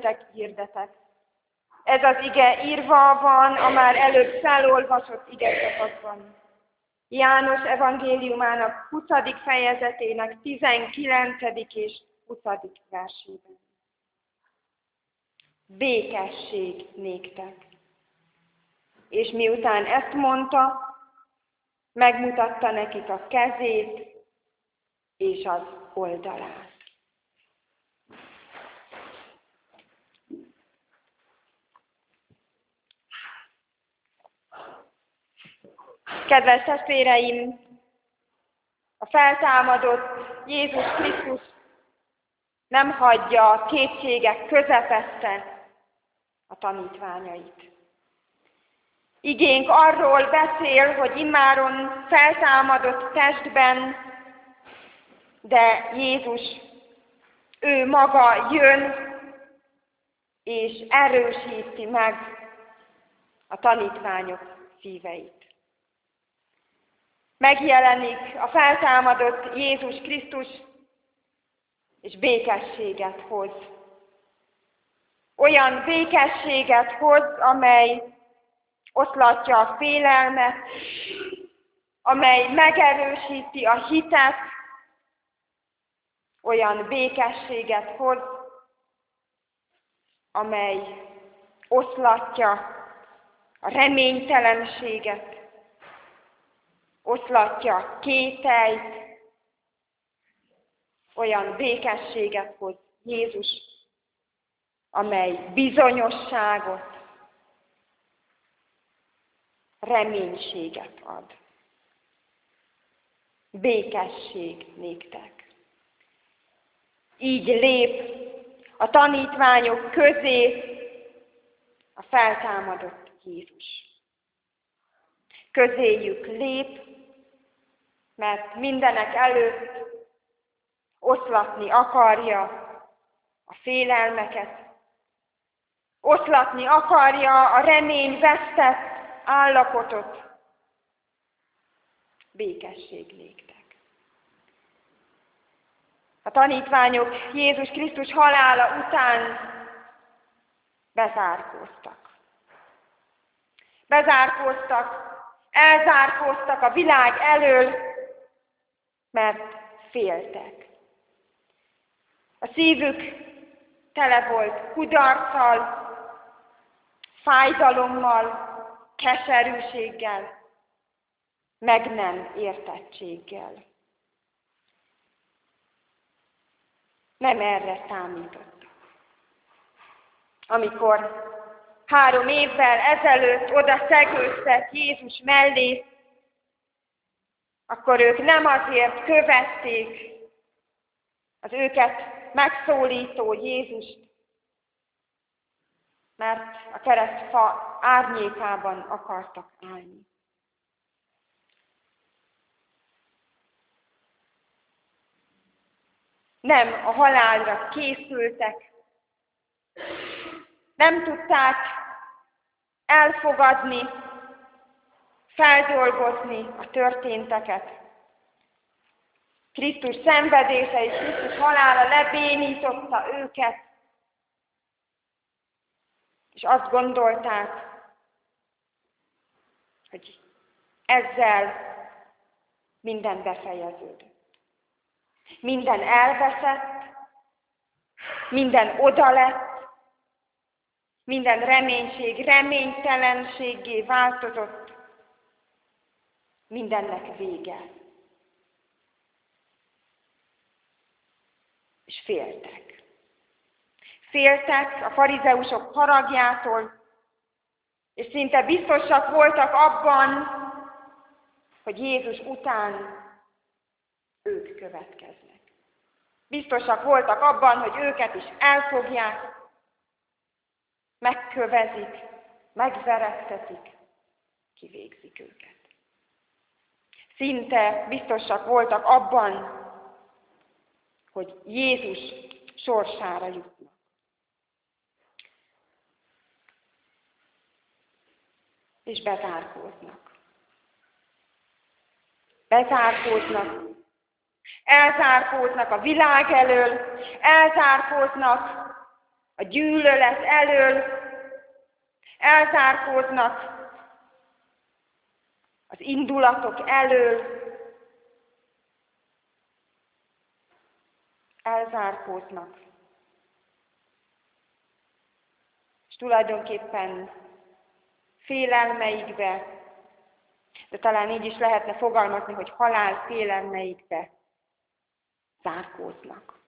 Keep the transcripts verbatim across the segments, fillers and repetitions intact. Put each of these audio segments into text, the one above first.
nektek hirdetek. Ez az ige írva van a már előbb felolvasott igeszakaszban. János evangéliumának huszadik fejezetének tizenkilencedik és huszadik versében. Békesség néktek. És miután ezt mondta, megmutatta nekik a kezét és az oldalát. Kedves testvéreim, a feltámadott Jézus Krisztus nem hagyja a kétségek közepette a tanítványait. Igénk arról beszél, hogy immáron feltámadott testben, de Jézus, ő maga jön és erősíti meg a tanítványok szíveit. Megjelenik a feltámadott Jézus Krisztus, és békességet hoz. Olyan békességet hoz, amely oszlatja a félelmet, amely megerősíti a hitet, olyan békességet hoz, amely oszlatja a reménytelenséget, oszlatja a kételyt, olyan békességet hoz Jézus, amely bizonyosságot, reménységet ad. Békesség néktek. Így lép a tanítványok közé a feltámadott Jézus. Közéjük lép, mert mindenek előtt oszlatni akarja a félelmeket, oszlatni akarja a reményvesztett állapotot. Békesség néktek. A tanítványok Jézus Krisztus halála után bezárkóztak. Bezárkóztak, elzárkóztak a világ elől, mert féltek. A szívük tele volt kudarccal, fájdalommal, keserűséggel, meg nem értettséggel. Nem erre számítottak. Amikor három évvel ezelőtt oda szegődtek Jézus mellé, akkor ők nem azért követték az őket megszólító Jézust, mert a keresztfa árnyékában akartak állni. Nem a halálra készültek, nem tudták elfogadni, feldolgozni a történteket. Krisztus szenvedése és Krisztus halála lebénította őket, és azt gondolták, hogy ezzel minden befejeződött. Minden elveszett, minden oda lett, minden reménység reménytelenséggé változott, mindennek vége. És féltek. Féltek a farizeusok haragjától, és szinte biztosak voltak abban, hogy Jézus után ők következnek. Biztosak voltak abban, hogy őket is elfogják, megkövezik, megveregtetik, kivégzik őket. Szinte biztosak voltak abban, hogy Jézus sorsára jutnak. És bezárkóznak. Bezárkóznak. Elzárkóznak a világ elől, elzárkóznak a gyűlölet elől, elzárkóznak az indulatok elől, elzárkóznak. És tulajdonképpen félelmeikbe, de talán így is lehetne fogalmazni, hogy halál félelmeikbe zárkóznak.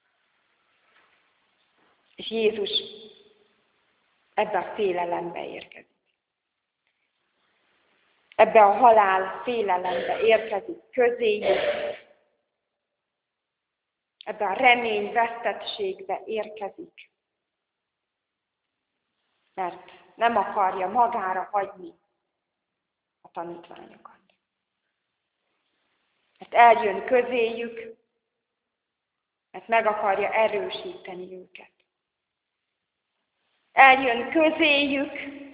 És Jézus ebbe a félelembe érkezik. Ebbe a halál félelembe érkezik közéjük. Ebbe a remény vesztettségbe érkezik. Mert nem akarja magára hagyni a tanítványokat. Mert eljön közéjük, mert meg akarja erősíteni őket. Eljön közéjük,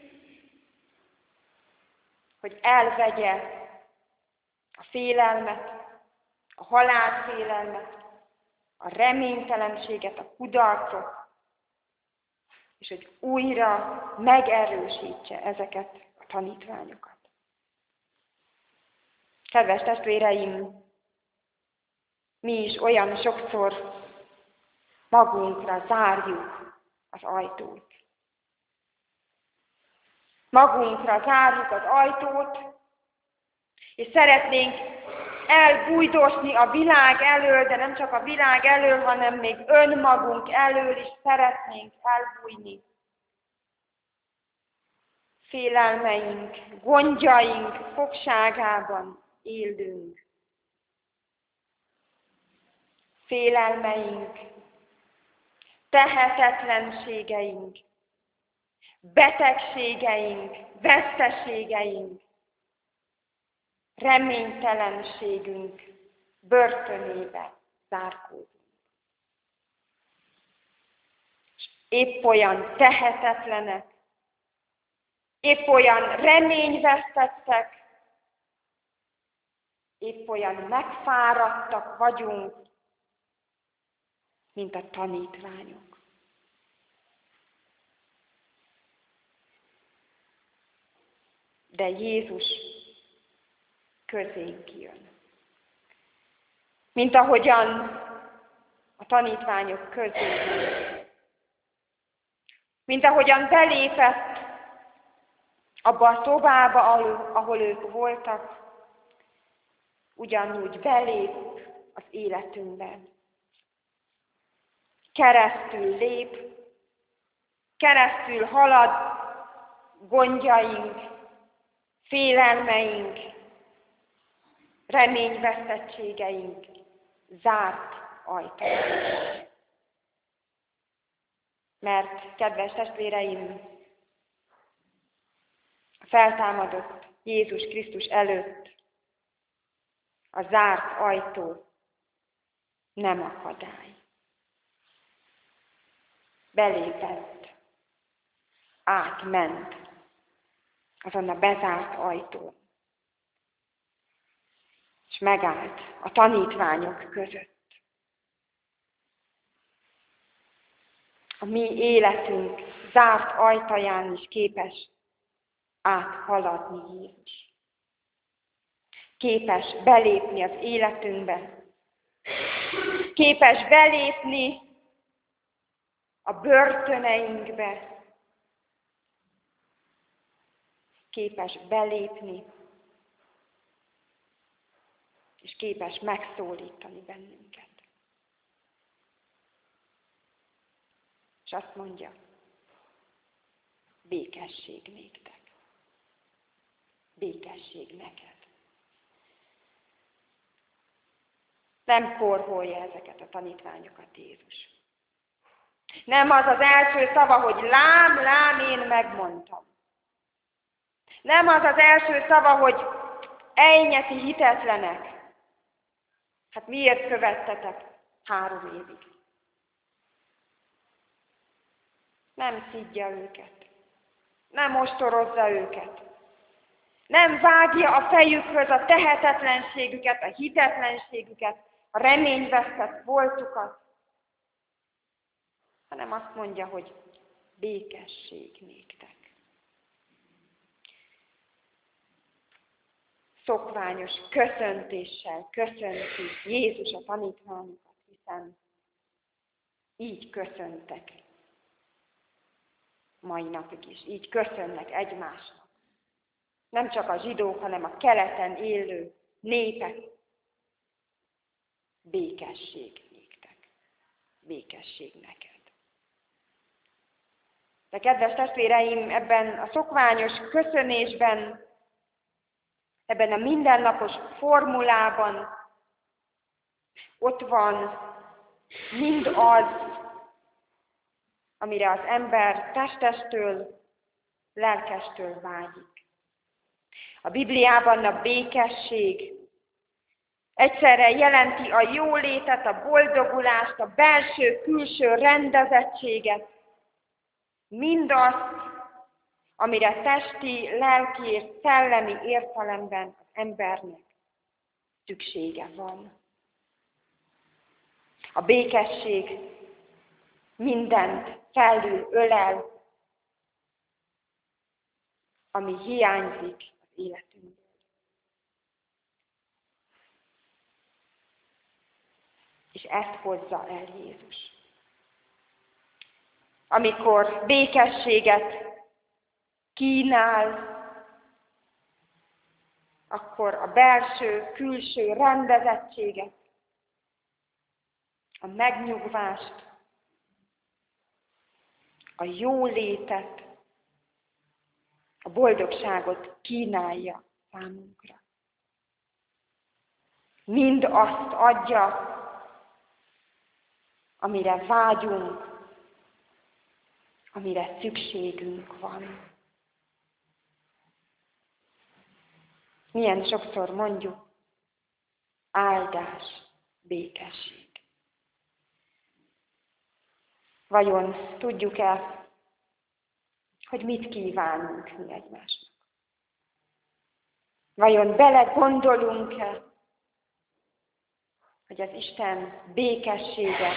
hogy elvegye a félelmet, a halálfélelmet, a reménytelenséget, a kudarcot, és hogy újra megerősítse ezeket a tanítványokat. Kedves testvéreim, mi is olyan sokszor magunkra zárjuk az ajtót. Magunkra zárjuk az ajtót, és szeretnénk elbújdosni a világ elől, de nem csak a világ elől, hanem még önmagunk elől is szeretnénk elbújni. Félelmeink, gondjaink fogságában élünk. Félelmeink, tehetetlenségeink, betegségeink, veszteségeink, reménytelenségünk börtönébe zárkózunk. És épp olyan tehetetlenek, épp olyan reményvesztettek, épp olyan megfáradtak vagyunk, mint a tanítványok. De Jézus közénk jön. Mint ahogyan a tanítványok közé jön. Mint ahogyan belépett abba a szobába, ahol ők voltak, ugyanúgy belép az életünkben. Keresztül lép, keresztül halad gondjaink, félelmeink, reményvesztettségeink zárt ajtaján. Mert, kedves testvéreim, a feltámadott Jézus Krisztus előtt a zárt ajtó nem akadály. Belépett, átment azon a bezárt ajtón, és megállt a tanítványok között. A mi életünk zárt ajtaján is képes áthaladni Jézus. Képes belépni az életünkbe. Képes belépni a börtöneinkbe. Képes belépni, és képes megszólítani bennünket. És azt mondja, békesség néktek. Békesség neked. Nem korholja ezeket a tanítványokat Jézus. Nem az az első szava, hogy lám, lám, én megmondtam. Nem az az első szava, hogy ejnyeti hitetlenek. Hát miért követtetek három évig? Nem szidja őket. Nem ostorozza őket. Nem vágja a fejükhöz a tehetetlenségüket, a hitetlenségüket, a reményvesztett voltukat. hanem azt mondja, hogy békesség néktek. Szokványos köszöntéssel köszönti Jézus a tanítványokat, hiszen így köszöntek mai napig is, így köszönnek egymásnak. Nem csak a zsidók, hanem a keleten élő népek. Békesség néktek. Békesség neked. De kedves testvéreim, ebben a szokványos köszönésben, ebben a mindennapos formulában ott van mind az, amire az ember testestől, lelkestől vágyik. A Bibliában a békesség egyszerre jelenti a jólétet, a boldogulást, a belső-külső rendezettséget, mindazt, amire testi, lelki és szellemi értelemben az embernek szüksége van. A békesség mindent felül ölel, ami hiányzik az életünkből. És ezt hozza el Jézus. Amikor békességet kínál, akkor a belső, külső rendezettséget, a megnyugvást, a jólétet, a boldogságot kínálja számunkra. Mind azt adja, amire vágyunk, amire szükségünk van. Milyen sokszor mondjuk, áldás, békesség. Vajon tudjuk-e, hogy mit kívánunk mi egymásnak? Vajon belegondolunk-e, hogy az Isten békessége,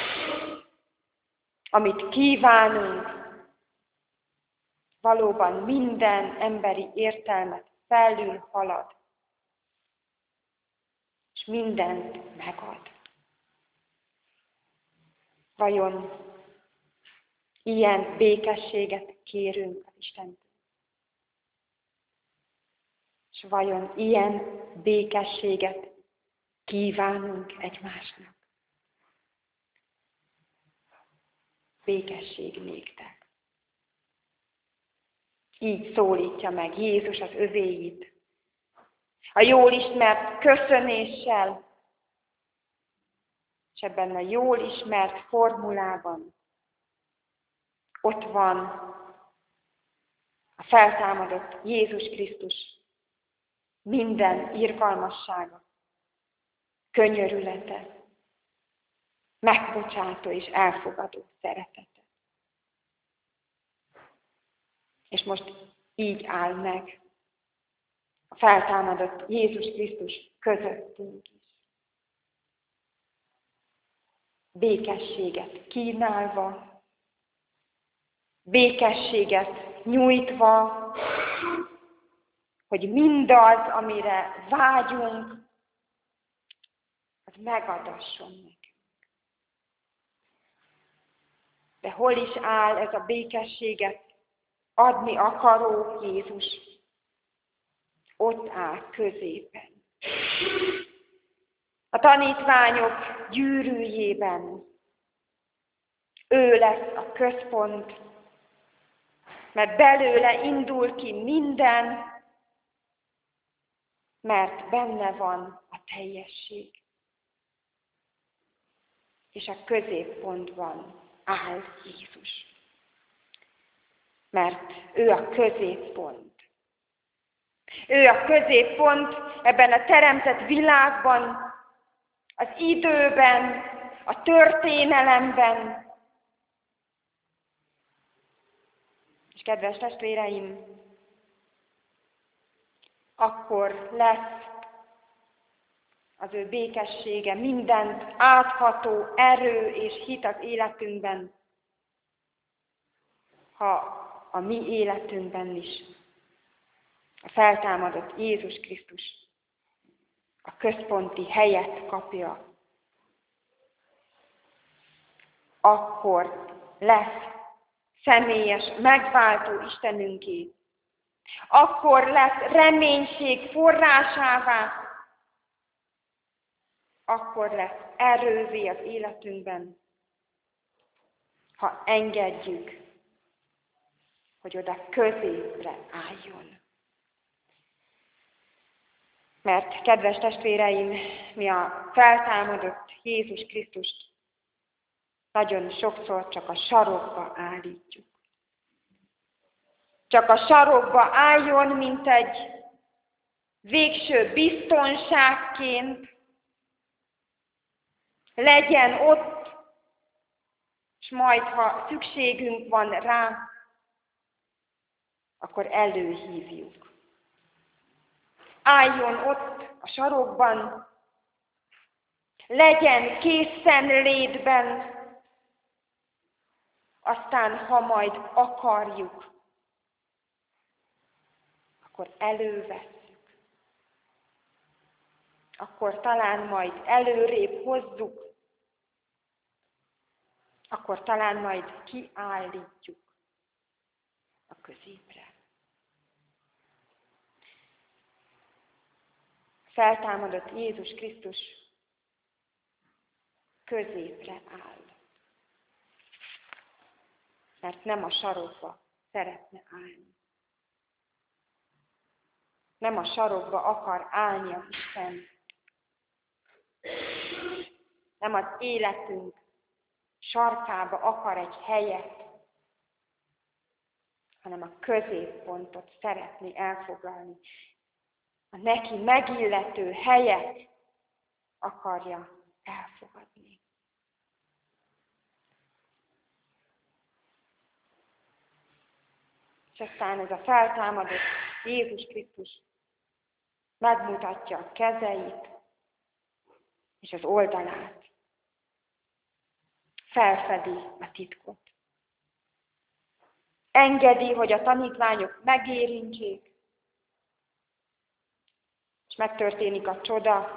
amit kívánunk, valóban minden emberi értelmet felül halad, és mindent megad. Vajon ilyen békességet kérünk az Istentől? És vajon ilyen békességet kívánunk egymásnak? Békesség néktek. Így szólítja meg Jézus az övéit. A jól ismert köszönéssel, és ebben a jól ismert formulában ott van a feltámadott Jézus Krisztus minden irgalmassága, könyörülete, megbocsátó és elfogadó szeretete. És most így áll meg a feltámadott Jézus Krisztus közöttünk is. Békességet kínálva, békességet nyújtva, hogy mindaz, amire vágyunk, az megadasson nekünk. De hol is áll ez a békességet adni akaró Jézus? Ott áll középen. A tanítványok gyűrűjében. Ő lesz a központ, mert belőle indul ki minden, mert benne van a teljesség. És a középpontban áll Jézus. Mert ő a középpont. Ő a középpont ebben a teremtett világban, az időben, a történelemben. És kedves testvéreim, akkor lesz az ő békessége, mindent átható erő és hit az életünkben, ha a mi életünkben is a feltámadott Jézus Krisztus a központi helyet kapja, akkor lesz személyes, megváltó Istenünké. Akkor lesz reménység forrásává, akkor lesz erővé az életünkben, ha engedjük, hogy oda középre álljon. Mert, kedves testvéreim, mi a feltámadott Jézus Krisztust nagyon sokszor csak a sarokba állítjuk. Csak a sarokba álljon, mint egy végső biztonságként, legyen ott, és majd, ha szükségünk van rá, akkor előhívjuk. Álljon ott a sarokban, legyen készenlétben, aztán, ha majd akarjuk, akkor elővesszük. Akkor talán majd előrébb hozzuk, akkor talán majd kiállítjuk a középre. Feltámadott Jézus Krisztus középre áll. Mert nem a sarokba szeretne állni. Nem a sarokba akar állni az Isten. Nem az életünk sarkába akar egy helyet, hanem a középpontot szeretné elfoglalni. A neki megillető helyet akarja elfogadni. És aztán ez a feltámadott Jézus Krisztus megmutatja a kezeit és az oldalát. Felfedi a titkot. Engedi, hogy a tanítványok megérintsék, és megtörténik a csoda,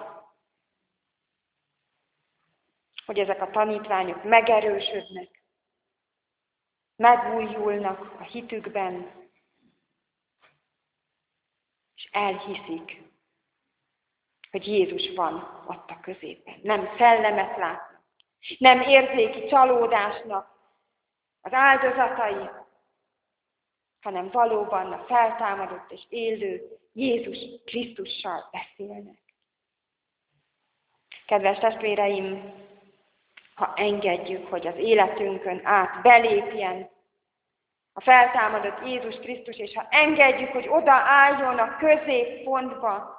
hogy ezek a tanítványok megerősödnek, megújulnak a hitükben, és elhiszik, hogy Jézus van ott a középen. Nem szellemet látnak, nem érzéki csalódásnak az áldozatai, hanem valóban a feltámadott és élő Jézus Krisztussal beszélnek. Kedves testvéreim, ha engedjük, hogy az életünkön át belépjen a feltámadott Jézus Krisztus, és ha engedjük, hogy oda álljon a középpontba,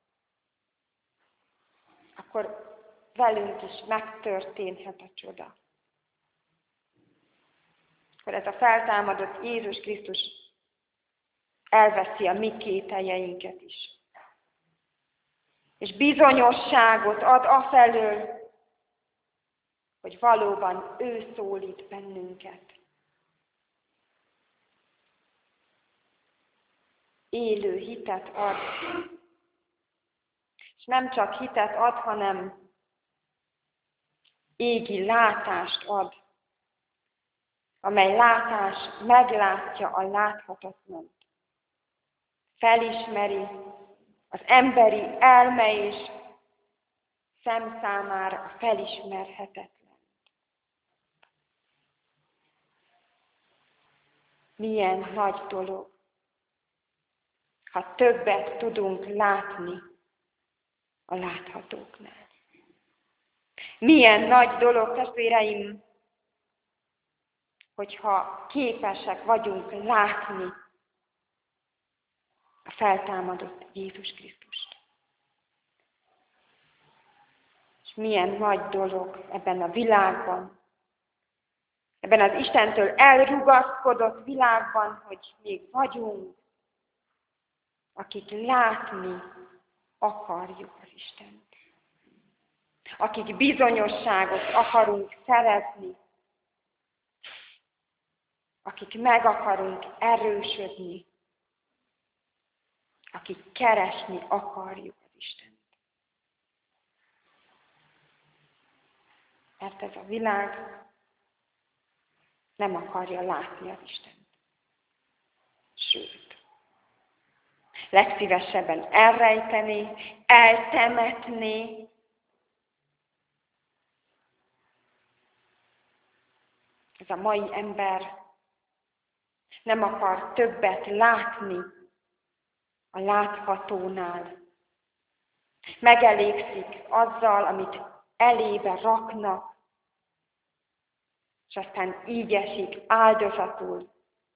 akkor velünk is megtörténhet a csoda. Akkor ez a feltámadott Jézus Krisztus elveszi a mi kételjeinket is. És bizonyosságot ad afelől, hogy valóban ő szólít bennünket. Élő hitet ad. És nem csak hitet ad, hanem égi látást ad, amely látás meglátja a láthatatlant. Felismeri az emberi elme és szem számára a felismerhetetlen. Milyen nagy dolog, ha többet tudunk látni a láthatóknál. Milyen nagy dolog, testvéreim, hogyha képesek vagyunk látni a feltámadott Jézus Krisztust. És milyen nagy dolog ebben a világban, ebben az Istentől elrugaszkodott világban, hogy még vagyunk, akik látni akarjuk az Istent. Akik bizonyosságot akarunk szerezni akik meg akarunk erősödni, akik keresni akarjuk az Istent. Mert ez a világ nem akarja látni az Istent. Sőt, legszívesebben elrejteni, eltemetni, ez a mai ember nem akar többet látni a láthatónál. Megelégszik azzal, amit elébe raknak, és aztán így esik áldozatul.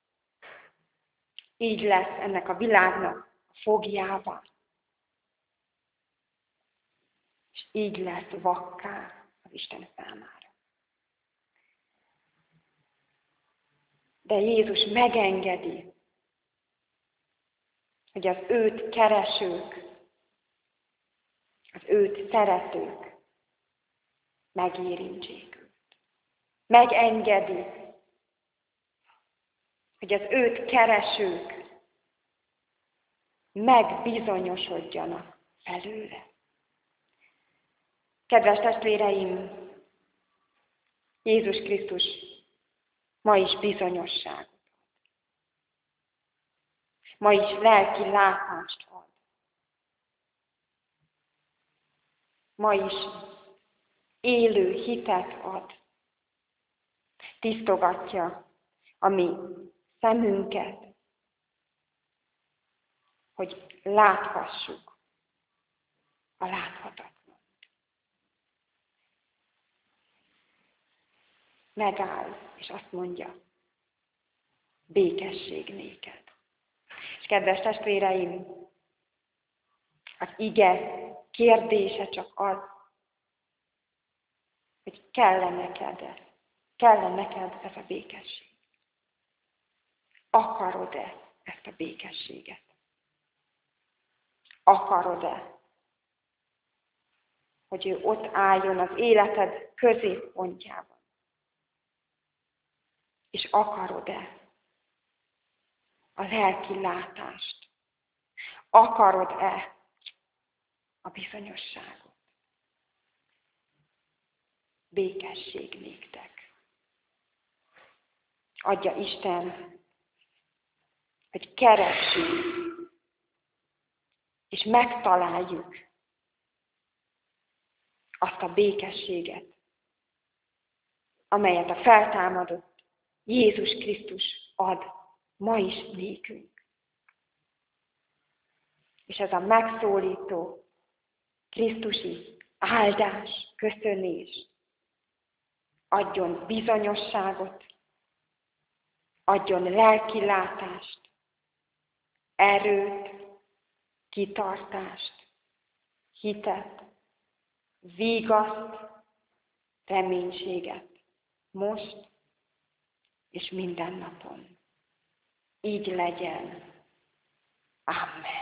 Így lesz ennek a világnak a foglyában. És így lesz vakká az Isten számára. De Jézus megengedi, hogy az őt keresők, az őt szeretők megérintsék őt. Megengedi, hogy az őt keresők megbizonyosodjanak belőle. Kedves testvéreim, Jézus Krisztus ma is bizonyosságot ad. Ma is lelki látást ad. Ma is élő hitet ad. Tisztogatja a mi szemünket, hogy láthassuk a láthatatlan. Megáll, és azt mondja, békesség néked. És kedves testvéreim, az ige kérdése csak az, hogy kell-e neked ez? Kell-e neked ez a békesség? Akarod-e ezt a békességet? Akarod-e, hogy ő ott álljon az életed középpontjában? És akarod-e a lelki látást? Akarod-e a bizonyosságot? Békesség néktek. Adja Isten, hogy keressük, és megtaláljuk azt a békességet, amelyet a feltámadott Jézus Krisztus ad ma is nékünk. És ez a megszólító krisztusi áldás, köszönés adjon bizonyosságot, adjon lelkilátást, erőt, kitartást, hitet, vigaszt, reménységet most és minden napon. Így legyen. Amen.